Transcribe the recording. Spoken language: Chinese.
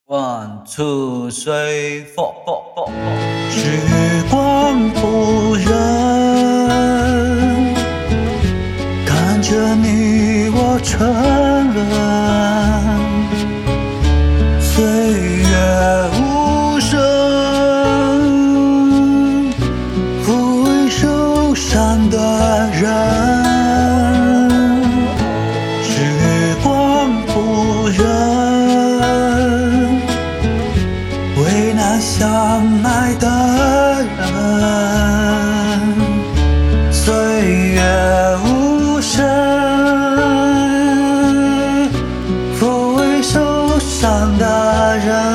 One two three four four four four。 时光不忍，看着你我沉沦，岁月无声，抚慰受伤的人。时光不忍，为那相爱的人，岁月无声，抚慰受伤的人。